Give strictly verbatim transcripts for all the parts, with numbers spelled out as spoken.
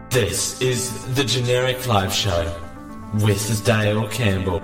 This is the Generic Live Show with Dale Campbell.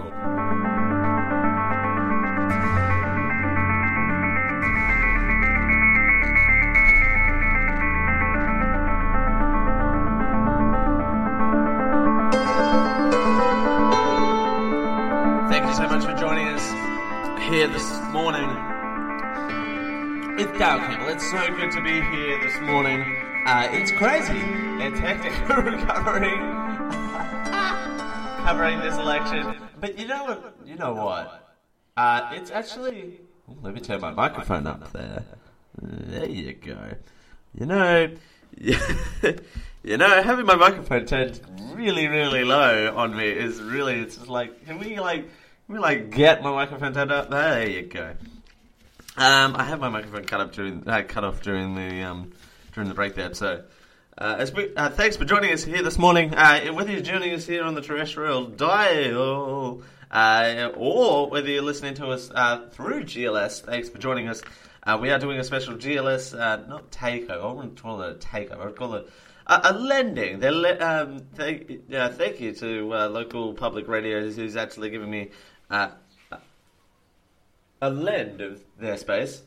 Thank you so much for joining us here this morning with Dale Campbell. It's so good to be here this morning. Uh, it's crazy. It's hectic covering covering this election. But you know what? You know what? Uh, it's actually. Ooh, let me turn my microphone up there. There you go. You know, you know, having my microphone turned really, really low on me is really. It's just like, can we like, can we like get my microphone turned up? There you go. Um, I had my microphone cut up during, uh, cut off during the um. during the break there. So, uh, as we, uh, thanks for joining us here this morning. Uh, whether you're joining us here on the terrestrial dial, uh, or whether you're listening to us uh, through G L S, thanks for joining us. Uh, we are doing a special G L S, uh, not takeover. I wouldn't call it a takeover. I would call it a, a lending. They're le- um, thank, uh, thank you to uh, local public radios who's actually giving me uh, a lend of their space.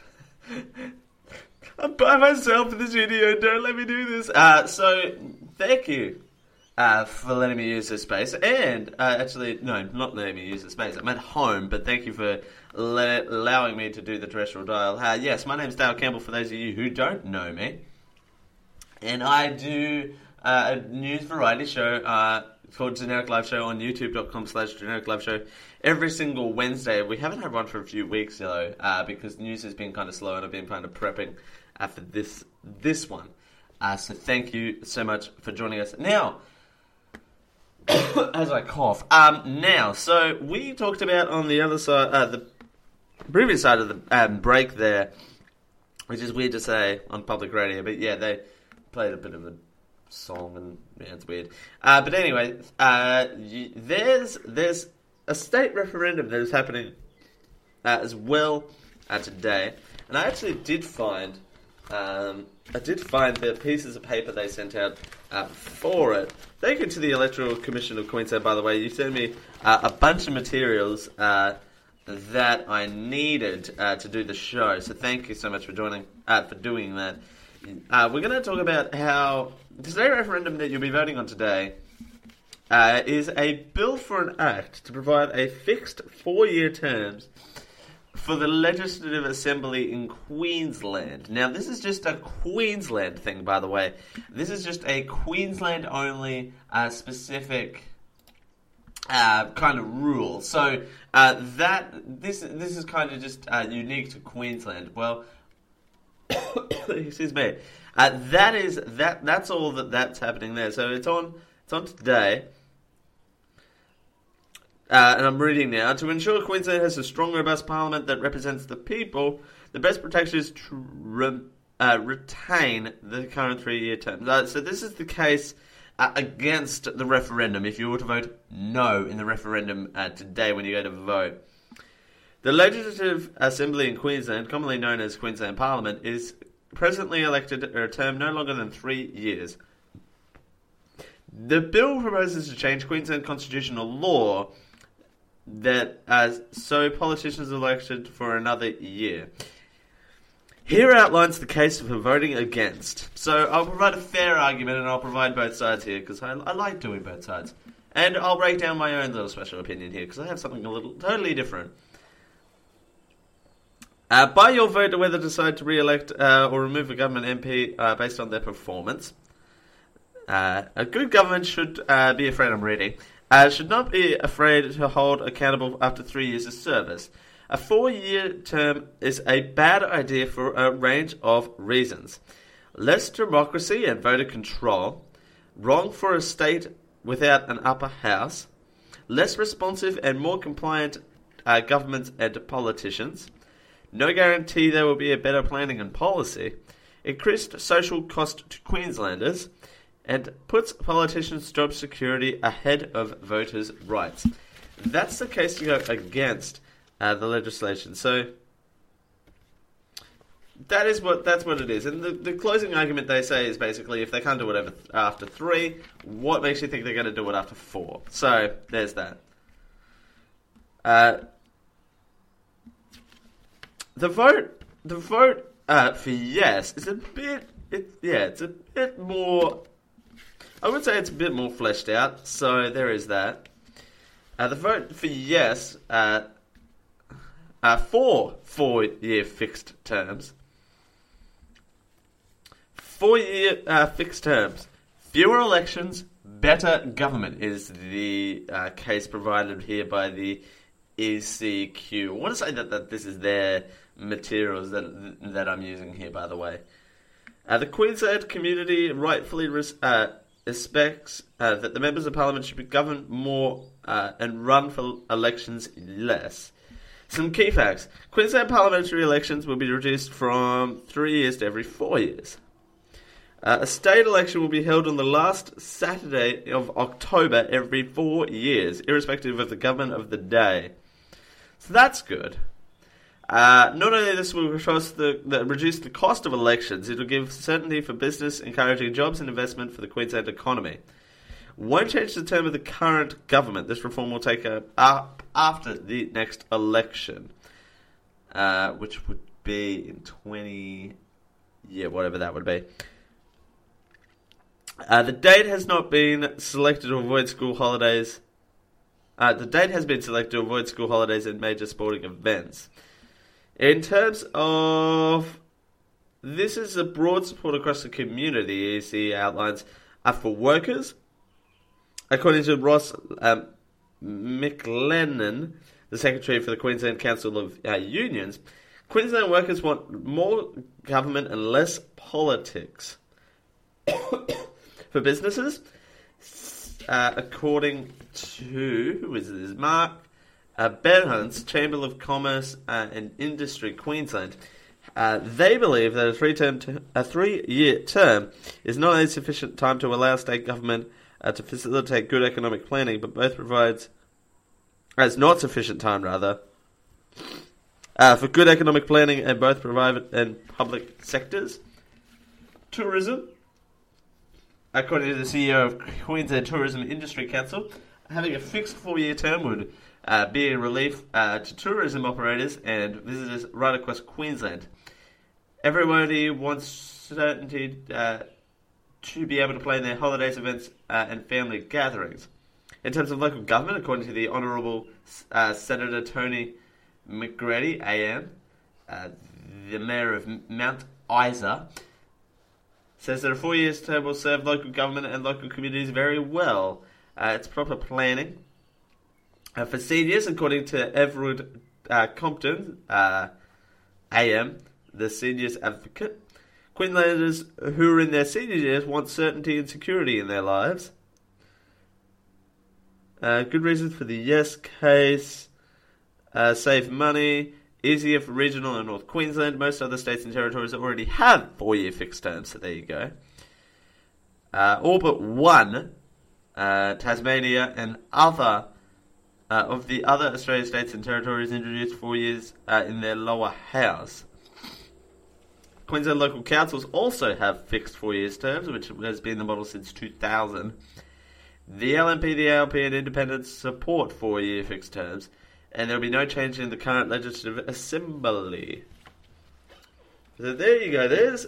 I'm by myself in the studio, don't let me do this. Uh, so, thank you uh, for letting me use this space. And, uh, actually, no, not letting me use the space. I'm at home, but thank you for le- allowing me to do the terrestrial dial. Uh, yes, my name's Dale Campbell, for those of you who don't know me. And I do uh, a news variety show uh, called Generic Live Show on youtube.com slash Generic Live Show every single Wednesday. We haven't had one for a few weeks, though, uh, because news has been kind of slow and I've been kind of prepping uh, for this this one. Uh, so thank you so much for joining us. Now, as I cough, um, now, so we talked about on the other side, uh, the previous side of the um, break there, which is weird to say on public radio, but yeah, they played a bit of a song and yeah, it's weird. Uh, but anyway, uh, you, there's there's a state referendum that is happening uh, as well uh, today, and I actually did find um, I did find the pieces of paper they sent out uh, for it. Thank you to the Electoral Commission of Queensland, by the way. You sent me uh, a bunch of materials uh, that I needed uh, to do the show. So thank you so much for joining uh, for doing that. Uh, we're going to talk about how the state referendum that you'll be voting on today uh, is a bill for an act to provide a fixed four-year terms for the Legislative Assembly in Queensland. Now, this is just a Queensland thing, by the way. This is just a Queensland-only uh, specific uh, kind of rule. So uh, that this this is kind of just uh, unique to Queensland. Well, excuse me. Uh, that is that. That's all that that's happening there. So it's on. It's on today. Uh, and I'm reading now. To ensure Queensland has a strong, robust parliament that represents the people, the best protection is to re- uh, retain the current three-year term. Uh, so this is the case uh, against the referendum. If you were to vote no in the referendum uh, today when you go to vote. The Legislative Assembly in Queensland, commonly known as Queensland Parliament, is presently elected a term no longer than three years. The bill proposes to change Queensland constitutional law that as so politicians are elected for another year. Here outlines the case for voting against. So I'll provide a fair argument and I'll provide both sides here because I, I like doing both sides. And I'll break down my own little special opinion here because I have something a little totally different. Uh, by your vote to whether to decide to re-elect uh, or remove a government M P uh, based on their performance. Uh, a good government should uh, be afraid I'm reading. Uh, should not be afraid to hold accountable after three years of service. A four-year term is a bad idea for a range of reasons. Less democracy and voter control. Wrong for a state without an upper house. Less responsive and more compliant uh, governments and politicians. No guarantee there will be a better planning and policy. Increased social cost to Queenslanders. And puts politicians' job security ahead of voters' rights. That's the case to go against uh, the legislation. So, that is what that's what it is. And the, the closing argument they say is basically if they can't do it after three, what makes you think they're going to do it after four? So there's that. Uh, the vote, the vote uh, for yes is a bit. It, yeah, it's a bit more. I would say it's a bit more fleshed out. So there is that. Uh, the vote for yes. Uh, Uh, four four-year fixed terms. Four-year uh, fixed terms. Fewer elections, better government is the uh, case provided here by the E C Q. I want to say that, that this is their materials that that I'm using here, by the way. Uh, the Queensland community rightfully res- uh, expects uh, that the members of parliament should be governed more uh, and run for elections less. Some key facts. Queensland parliamentary elections will be reduced from three years to every four years. Uh, a state election will be held on the last Saturday of October every four years, irrespective of the government of the day. So that's good. Uh, not only this will reduce the, the, reduce the cost of elections, it will give certainty for business, encouraging jobs and investment for the Queensland economy. Won't change the term of the current government. This reform will take up after the next election, uh, which would be in twenty, yeah, whatever that would be. Uh, the date has not been selected to avoid school holidays. Uh, the date has been selected to avoid school holidays and major sporting events. In terms of, this is a broad support across the community. E C outlines uh, for workers. According to Ross um, McLennan, the Secretary for the Queensland Council of uh, Unions, Queensland workers want more government and less politics. For businesses, uh, according to, who is this, Mark uh, Benhunt's Chamber of Commerce uh, and Industry Queensland, uh, they believe that a three-term t- a three-year term is not a sufficient time to allow state government Uh, to facilitate good economic planning, but both provides, as not sufficient time rather, uh, for good economic planning in both private and public sectors. Tourism, according to the C E O of Queensland Tourism Industry Council, having a fixed four-year term would uh, be a relief uh, to tourism operators and visitors right across Queensland. Everybody wants certainty uh, to be able to play in their holidays, events, uh, and family gatherings. In terms of local government, according to the Honourable uh, Senator Tony McGrady, A M, uh, the Mayor of Mount Isa, says that a four-year term will serve local government and local communities very well. Uh, it's proper planning. Uh, for seniors, according to Everard uh, Compton, uh, A M, the Seniors Advocate, Queenslanders who are in their senior years want certainty and security in their lives. Uh, good reasons for the yes case. Uh, save money. Easier for regional and North Queensland. Most other states and territories already have four-year fixed terms, so there you go. Uh, all but one, uh, Tasmania and other uh, of the other Australian states and territories introduced four years uh, in their lower house. Queensland local councils also have fixed four years terms, which has been the model since two thousand. The L N P, the A L P and independents support four-year fixed terms, and there will be no change in the current Legislative Assembly. So there you go, there's...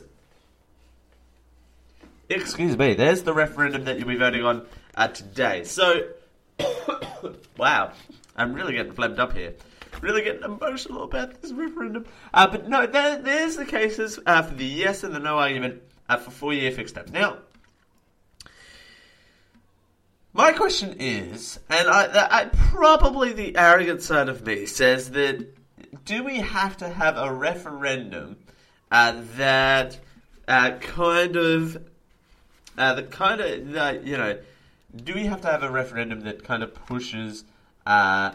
Excuse me, there's the referendum that you'll be voting on uh, today. So, wow, I'm really getting flamed up here. Really getting emotional about this referendum. Uh, but no, there, there's the cases uh, for the yes and the no argument uh, for four-year fixed terms. Now, my question is, and I, I probably the arrogant side of me says that, do we have to have a referendum uh, that uh, kind of, uh, that kind of, uh, you know, do we have to have a referendum that kind of pushes... Uh,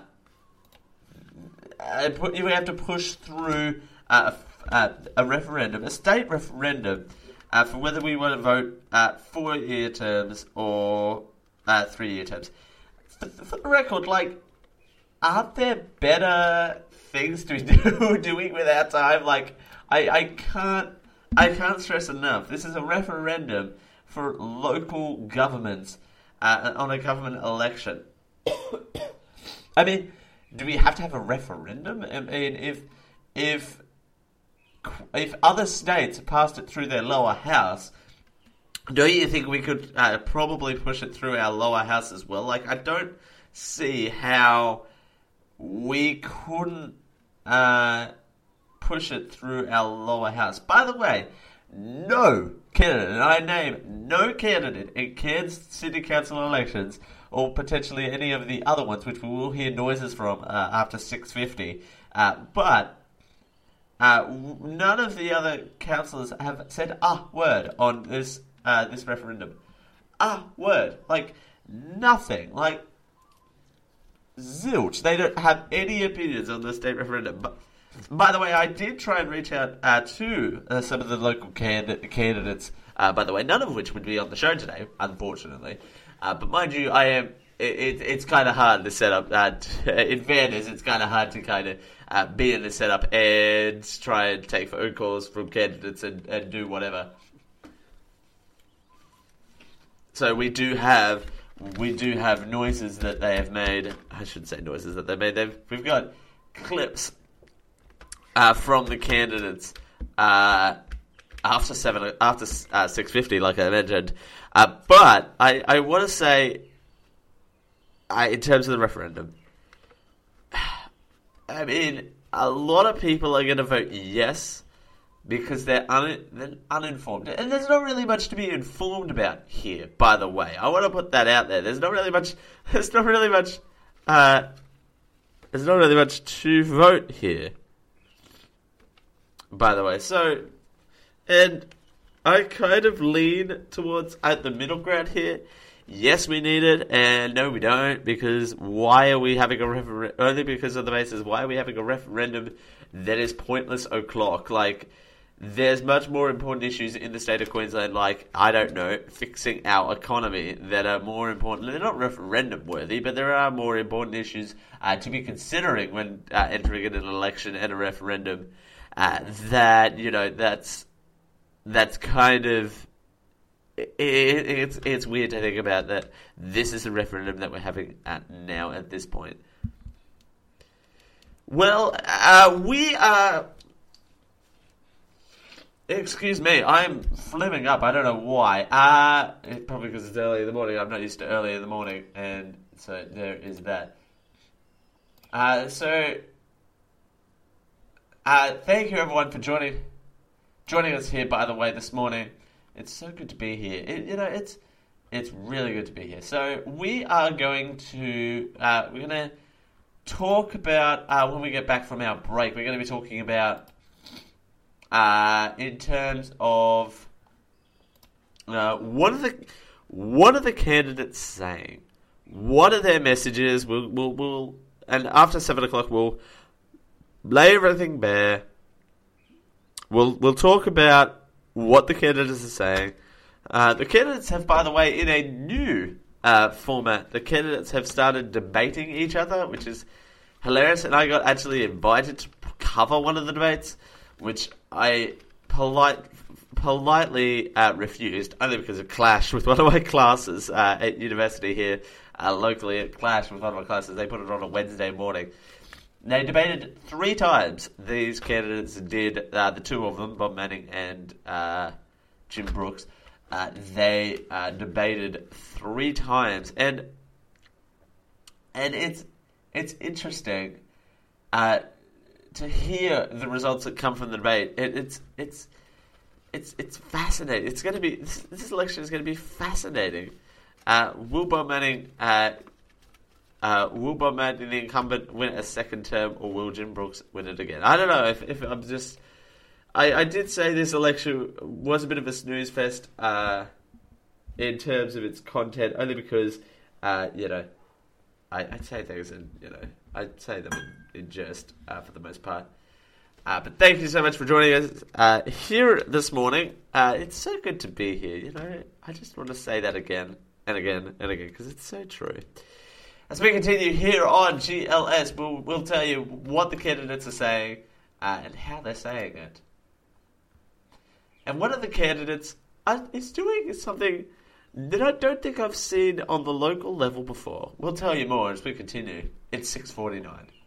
Uh, you have to push through uh, uh, a referendum, a state referendum, uh, for whether we want to vote uh, four-year terms or uh, three-year terms. For, for the record, like, aren't there better things to be do, doing with our time. Like, I, I can't, I can't stress enough. This is a referendum for local governments uh, on a government election. I mean, do we have to have a referendum? I mean, if if if other states passed it through their lower house, don't you think we could uh, probably push it through our lower house as well? Like, I don't see how we couldn't uh, push it through our lower house. By the way, no candidate, and I name no candidate in Cairns City Council elections, or potentially any of the other ones, which we will hear noises from uh, after six fifty. Uh, but uh, none of the other councillors have said a word on this uh, this referendum. A word. Like, nothing. Like, zilch. They don't have any opinions on the state referendum. But, by the way, I did try and reach out uh, to uh, some of the local candid- candidates, uh, by the way, none of which would be on the show today, unfortunately. Uh, but mind you, I am. It, it, it's kind of hard to set up. Uh, t- in fairness, it's kind of hard to kind of uh, be in the setup and try and take phone calls from candidates and, and do whatever. So we do have we do have noises that they have made. I shouldn't say noises that they made. They've, we've got clips uh, from the candidates uh, after seven after uh, six fifty, like I mentioned. Uh, but I, I want to say, I, in terms of the referendum, I mean, a lot of people are going to vote yes because they're, un, they're uninformed. And there's not really much to be informed about here, by the way. I want to put that out there. There's not really much, there's not really much, uh, there's not really much to vote here, by the way. So, and I kind of lean towards at the middle ground here. Yes, we need it, and no, we don't, because why are we having a referendum? Only because of the basis, why are we having a referendum that is pointless o'clock? Like, there's much more important issues in the state of Queensland, like, I don't know, fixing our economy, that are more important. They're not referendum worthy, but there are more important issues uh, to be considering when uh, entering in an election and a referendum. Uh, that, you know, that's that's kind of, it, it, it's it's weird to think about that this is a referendum that we're having at now at this point. Well, uh, we are, excuse me, I'm flimming up, I don't know why. Uh, it's probably because it's early in the morning, I'm not used to early in the morning, and so there is that. Uh, so, uh, thank you everyone for joining Joining us here, by the way, this morning. It's so good to be here. It, you know, it's it's really good to be here. So we are going to uh, we're going to talk about uh, when we get back from our break. We're going to be talking about uh, in terms of uh, what are the what are the candidates saying? What are their messages? We'll we'll, we'll and after seven o'clock we'll lay everything bare. We'll we'll talk about what the candidates are saying. Uh, the candidates have, by the way, in a new uh, format, the candidates have started debating each other, which is hilarious. And I got actually invited to cover one of the debates, which I polite, politely uh, refused, only because it clashed with one of my classes uh, at university here uh, locally. It clashed with one of my classes. They put it on a Wednesday morning. They debated three times. These candidates did, uh, the two of them, Bob Manning and uh, Jim Brooks, uh, they uh, debated three times. And and it's it's interesting uh, to hear the results that come from the debate. It, it's it's it's it's fascinating. It's going to be this, this election is going to be fascinating. Uh, will Bob Manning uh, Uh, will Bob Manning, the incumbent, win a second term, or will Jim Brooks win it again? I don't know. If, if I'm just, I, I did say this election was a bit of a snooze fest uh, in terms of its content, only because uh, you know, I, I'd say things and you know, I'd say them in, in jest uh, for the most part. Uh, but thank you so much for joining us uh, here this morning. Uh, it's so good to be here. You know, I just want to say that again and again and again because it's so true. As we continue here on G L S, we'll, we'll tell you what the candidates are saying uh, and how they're saying it. And one of the candidates uh, is doing something that I don't think I've seen on the local level before. We'll tell you more as we continue. It's six forty-nine.